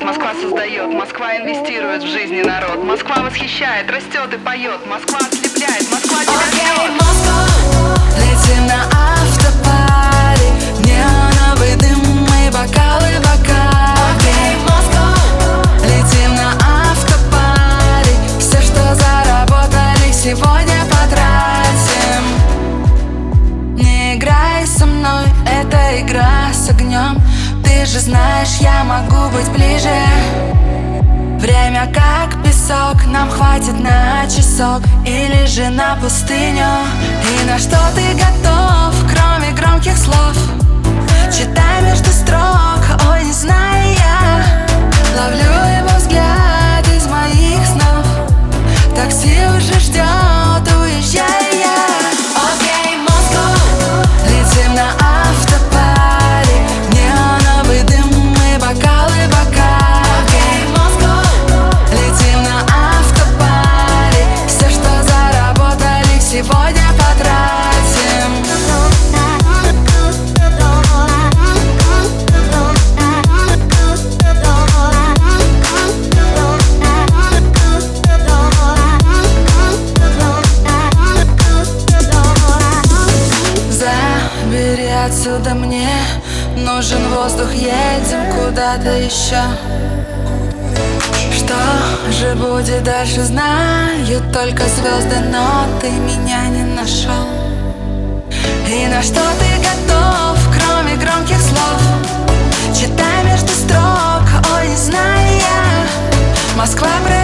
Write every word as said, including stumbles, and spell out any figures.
Москва создает, Москва инвестирует в жизни народ. Москва восхищает, растет и поет. Москва ослепляет, Москва тебя Окей, ждет. Москва, летим на автопаре, неоновый дым и бокалы, бокалы. Окей, Москва, летим на автопаре, все, что заработали, сегодня потратим. Не играй со мной, это игра с огнем. Ты же знаешь, я могу быть ближе. Время как песок, нам хватит на часок или же на пустыню. И на что ты готов, кроме громких слов? Читай между строк, ой, не знаю я. Ловлю его взгляд из моих снов. Такси уже ждет, уезжаю я. Окей, Москва, летим на автопаре, неоновый дым и бокалы, бокалы. Окей, Москва, летим на автопаре, все, что заработали, сегодня потратим. Забери отсюда, мне нужен воздух, едем куда-то еще. Что же будет дальше, знают только звезды, но ты меня не нашел. И на что ты готов, кроме громких слов? Читай между строк, ой, не знаю я. Москва